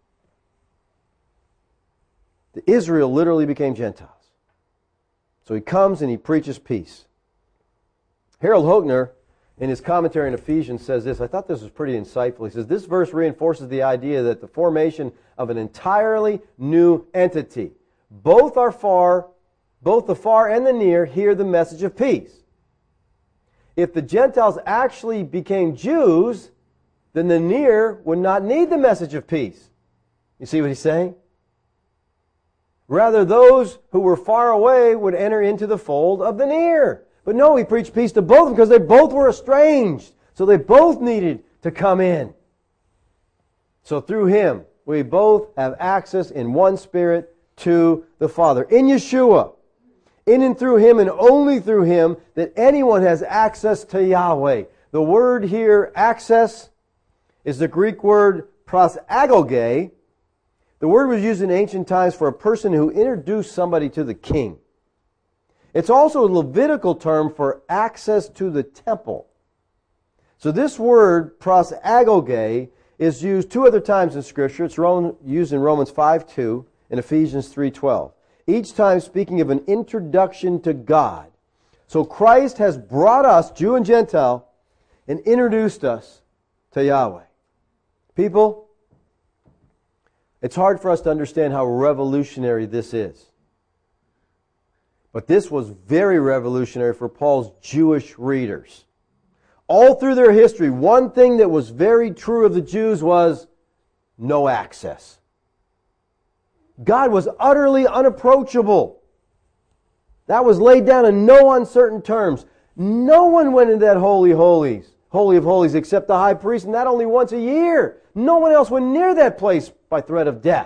Israel literally became Gentiles. So he comes and he preaches peace. Harold Hoekner, in his commentary on Ephesians, says this. I thought this was pretty insightful. He says, this verse reinforces the idea that the formation of an entirely new entity. Both the far and the near hear the message of peace. If the Gentiles actually became Jews, then the near would not need the message of peace. You see what he's saying? Rather, those who were far away would enter into the fold of the near. But no, he preached peace to both of them because they both were estranged. So they both needed to come in. So through him, we both have access in one Spirit to the Father. In Yeshua, in and through him and only through him, that anyone has access to Yahweh. The word here, access, is the Greek word prosagoge. The word was used in ancient times for a person who introduced somebody to the king. It's also a Levitical term for access to the temple. So this word, prosagoge, is used two other times in Scripture. It's used in Romans 5:2 and Ephesians 3:12. Each time speaking of an introduction to God. So Christ has brought us, Jew and Gentile, and introduced us to Yahweh. People, it's hard for us to understand how revolutionary this is. But this was very revolutionary for Paul's Jewish readers. All through their history, one thing that was very true of the Jews was no access. God was utterly unapproachable. That was laid down in no uncertain terms. No one went into that Holy of Holies, except the high priest, and that only once a year. No one else went near that place by threat of death.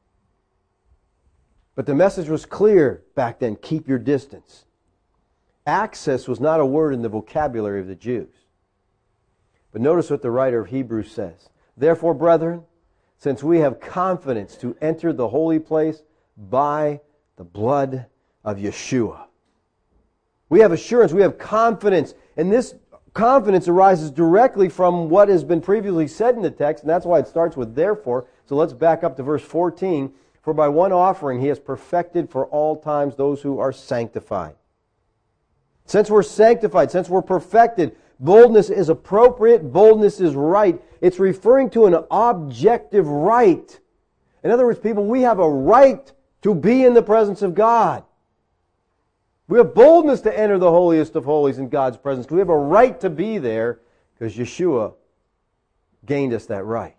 But the message was clear back then, keep your distance. Access was not a word in the vocabulary of the Jews. But notice what the writer of Hebrews says. Therefore, brethren, since we have confidence to enter the holy place by the blood of Yeshua. We have assurance, we have confidence, and this confidence arises directly from what has been previously said in the text, and that's why it starts with therefore. So let's back up to verse 14. For by one offering he has perfected for all times those who are sanctified. Since we're sanctified, since we're perfected, boldness is appropriate, boldness is right. It's referring to an objective right. In other words, people, we have a right to be in the presence of God. We have boldness to enter the holiest of holies in God's presence. We have a right to be there because Yeshua gained us that right.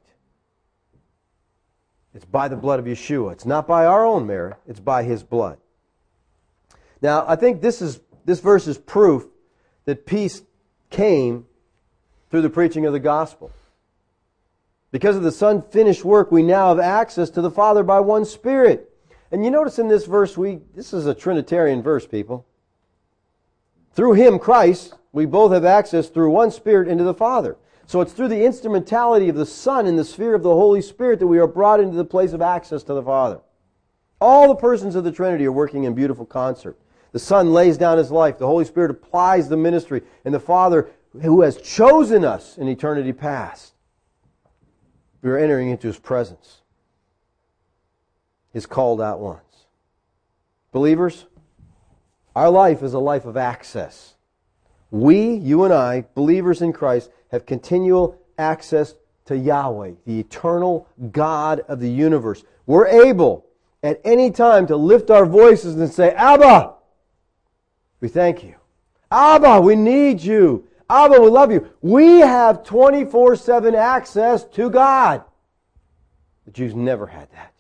It's by the blood of Yeshua. It's not by our own merit. It's by His blood. Now, I think this verse is proof that peace came through the preaching of the gospel. Because of the Son's finished work, we now have access to the Father by one Spirit. And you notice in this verse, this is a Trinitarian verse, people. Through Him, Christ, we both have access through one Spirit into the Father. So it's through the instrumentality of the Son in the sphere of the Holy Spirit that we are brought into the place of access to the Father. All the persons of the Trinity are working in beautiful concert. The Son lays down His life. The Holy Spirit applies the ministry. And the Father, who has chosen us in eternity past, we are entering into His presence. His called out ones. Believers, our life is a life of access. We, you and I, believers in Christ, have continual access to Yahweh, the eternal God of the universe. We're able at any time to lift our voices and say, Abba, we thank you. Abba, we need you. Abba, we love you. We have 24/7 access to God. The Jews never had that.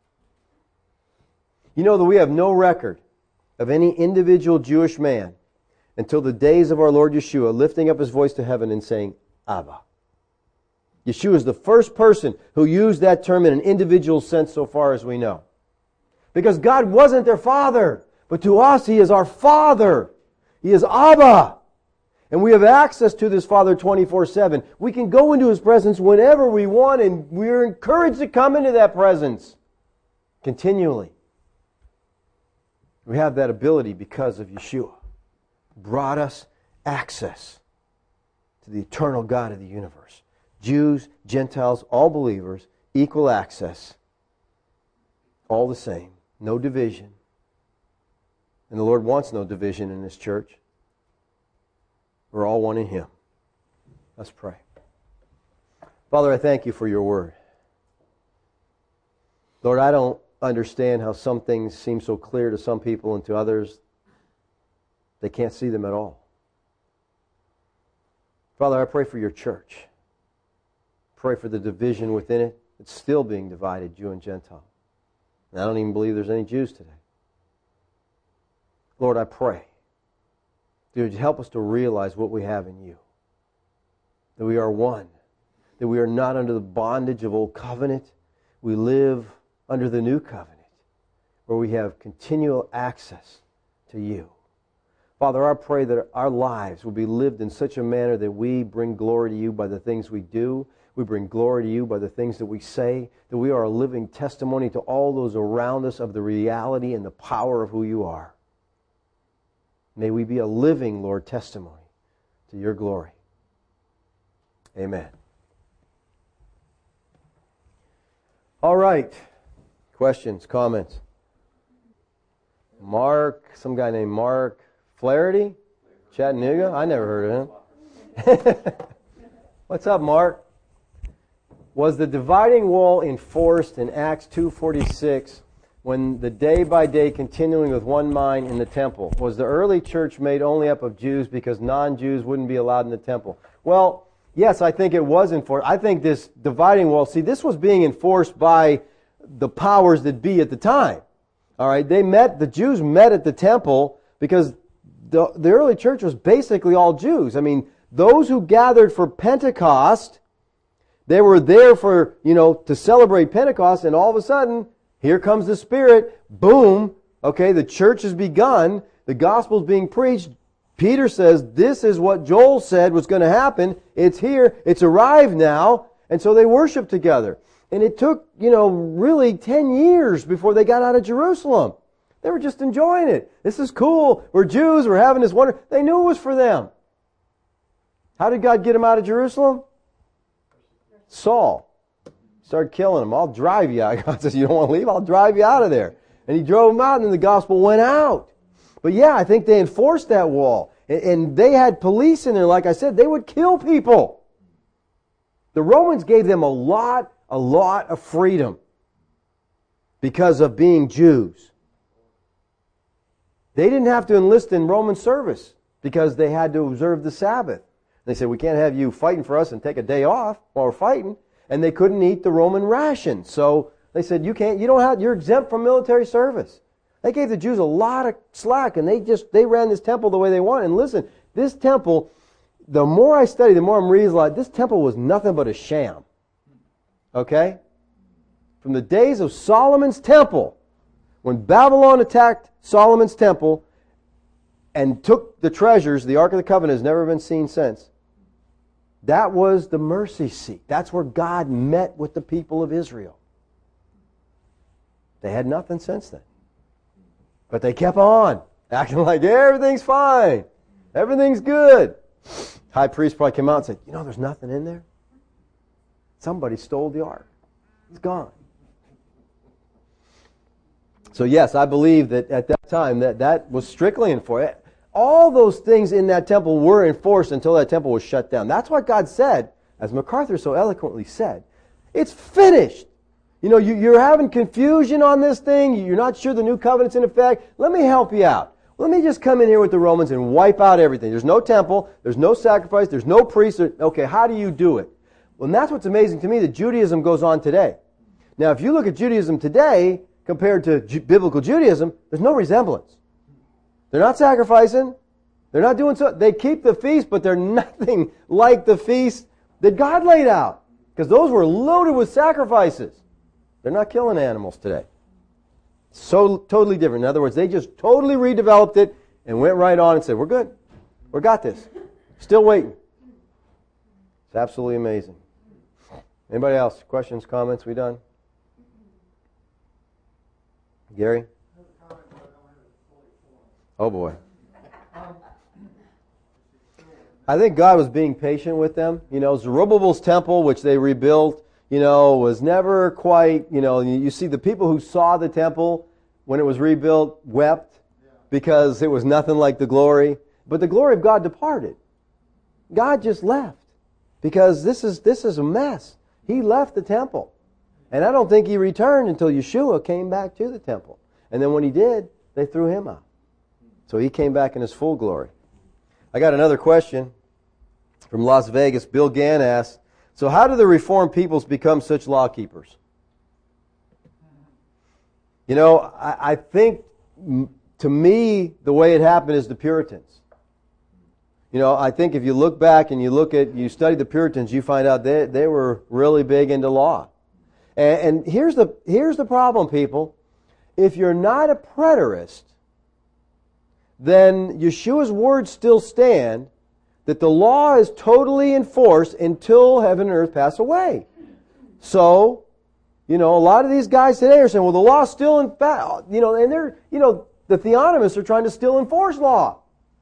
You know that we have no record of any individual Jewish man until the days of our Lord Yeshua lifting up his voice to heaven and saying, Abba. Yeshua is the first person who used that term in an individual sense so far as we know. Because God wasn't their Father, but to us He is our Father. He is Abba. And we have access to this Father 24/7. We can go into His presence whenever we want, and we're encouraged to come into that presence continually. We have that ability because of Yeshua. Brought us access to the eternal God of the universe. Jews, Gentiles, all believers, equal access. All the same. No division. And the Lord wants no division in His church. We're all one in Him. Let's pray. Father, I thank You for Your word. Lord, I don't understand how some things seem so clear to some people and to others they can't see them at all. Father, I pray for Your church. Pray for the division within it. It's still being divided, Jew and Gentile. And I don't even believe there's any Jews today. Lord, I pray that You help us to realize what we have in You. That we are one. That we are not under the bondage of old covenant. We live under the new covenant, where we have continual access to You. Father, I pray that our lives will be lived in such a manner that we bring glory to You by the things we do. We bring glory to You by the things that we say. That we are a living testimony to all those around us of the reality and the power of who You are. May we be a living, Lord, testimony to Your glory. Amen. All right. Questions, comments? Mark, some guy named Mark Flaherty, Chattanooga. I never heard of him. What's up, Mark? Was the dividing wall enforced in Acts 2:46 when the day by day continuing with one mind in the temple? Was the early church made only up of Jews because non-Jews wouldn't be allowed in the temple? Well, yes, I think it was enforced. I think this dividing wall, see, this was being enforced by the powers that be at the time. All right, the Jews met at the temple because the early church was basically all Jews. I mean, those who gathered for Pentecost, they were there for, to celebrate Pentecost, and all of a sudden, here comes the Spirit, boom, okay, the church has begun, the gospel's being preached. Peter says, this is what Joel said was going to happen. It's here, it's arrived now, and so they worship together. And it took, really 10 years before they got out of Jerusalem. They were just enjoying it. This is cool. We're Jews. We're having this wonder. They knew it was for them. How did God get them out of Jerusalem? Saul started killing them. I'll drive you out. God says, you don't want to leave? I'll drive you out of there. And He drove them out, and then the gospel went out. But yeah, I think they enforced that wall. And they had police in there, like I said. They would kill people. The Romans gave them a lot of freedom because of being Jews. They didn't have to enlist in Roman service because they had to observe the Sabbath. They said, we can't have you fighting for us and take a day off while we're fighting. And they couldn't eat the Roman ration. So they said, you're exempt from military service. They gave the Jews a lot of slack, and they ran this temple the way they wanted. And listen, this temple, the more I study, the more I'm realizing this temple was nothing but a sham. Okay? From the days of Solomon's temple, when Babylon attacked Solomon's temple and took the treasures, the Ark of the Covenant has never been seen since. That was the mercy seat. That's where God met with the people of Israel. They had nothing since then. But they kept on, acting like everything's fine. Everything's good. High priest probably came out and said, there's nothing in there. Somebody stole the ark. It's gone. So yes, I believe that at that time that was strictly enforced. All those things in that temple were enforced until that temple was shut down. That's what God said, as MacArthur so eloquently said. It's finished. You're having confusion on this thing. You're not sure the new covenant's in effect. Let me help you out. Let me just come in here with the Romans and wipe out everything. There's no temple, there's no sacrifice, there's no priest. Okay, how do you do it? Well, and that's what's amazing to me, that Judaism goes on today. Now, if you look at Judaism today compared to biblical Judaism, there's no resemblance. They're not sacrificing. They're not doing so. They keep the feast, but they're nothing like the feast that God laid out, because those were loaded with sacrifices. They're not killing animals today. So totally different. In other words, they just totally redeveloped it and went right on and said, we're good. We got this. Still waiting. It's absolutely amazing. Anybody else? Questions, comments? We done? Gary? Oh boy. I think God was being patient with them. You know, Zerubbabel's temple, which they rebuilt, you know, was never quite, you know, you see the people who saw the temple when it was rebuilt wept because it was nothing like the glory. But the glory of God departed. God just left because this is a mess. He left the temple. And I don't think He returned until Yeshua came back to the temple. And then when He did, they threw Him out. So He came back in His full glory. I got another question from Las Vegas. Bill Gann asks, so how do the Reformed peoples become such law keepers? You know, I think, to me, the way it happened is the Puritans. You know, I think if you look back and you study the Puritans, you find out they were really big into law. And here's the problem, people. If you're not a preterist, then Yeshua's words still stand that the law is totally enforced until heaven and earth pass away. So, you know, a lot of these guys today are saying, well, the law's still in fact, you know, and they're, you know, the theonomists are trying to still enforce law.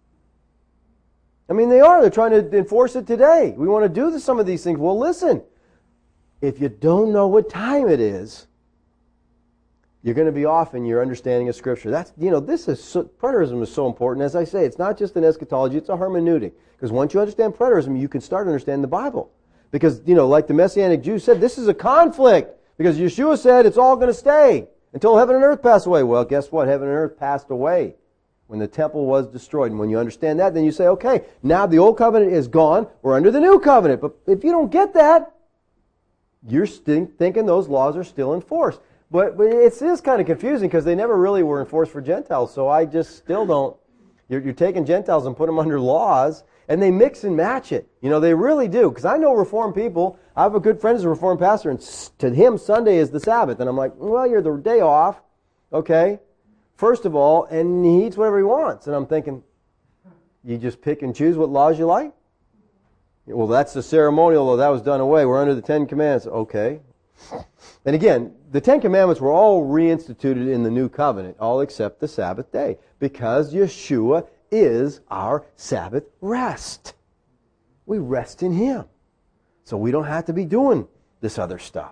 I mean, they are. They're trying to enforce it today. We want to do some of these things. Well, listen, if you don't know what time it is, you're going to be off in your understanding of Scripture. That's, you know, preterism is so important. As I say, it's not just an eschatology, it's a hermeneutic. Because once you understand preterism, you can start understanding the Bible. Because, you know, like the Messianic Jews said, this is a conflict. Because Yeshua said it's all going to stay until heaven and earth pass away. Well, guess what? Heaven and earth passed away when the temple was destroyed. And when you understand that, then you say, okay, now the old covenant is gone. We're under the new covenant. But if you don't get that, you're thinking those laws are still in force. But it is kind of confusing because they never really were enforced for Gentiles. So I just still don't. You're taking Gentiles and put them under laws, and they mix and match it. You know, they really do. Because I know Reformed people. I have a good friend who's a Reformed pastor, and to him, Sunday is the Sabbath. And I'm like, well, you're the day off, okay, first of all, and he eats whatever he wants. And I'm thinking, you just pick and choose what laws you like? Well, that's the ceremonial, though that was done away. We're under the Ten Commandments. Okay. And again, the Ten Commandments were all reinstituted in the New Covenant, all except the Sabbath day, because Yeshua is our Sabbath rest. We rest in Him. So we don't have to be doing this other stuff.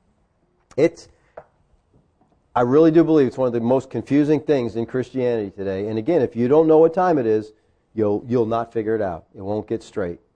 I really do believe it's one of the most confusing things in Christianity today. And again, if you don't know what time it is, you'll not figure it out. It won't get straight.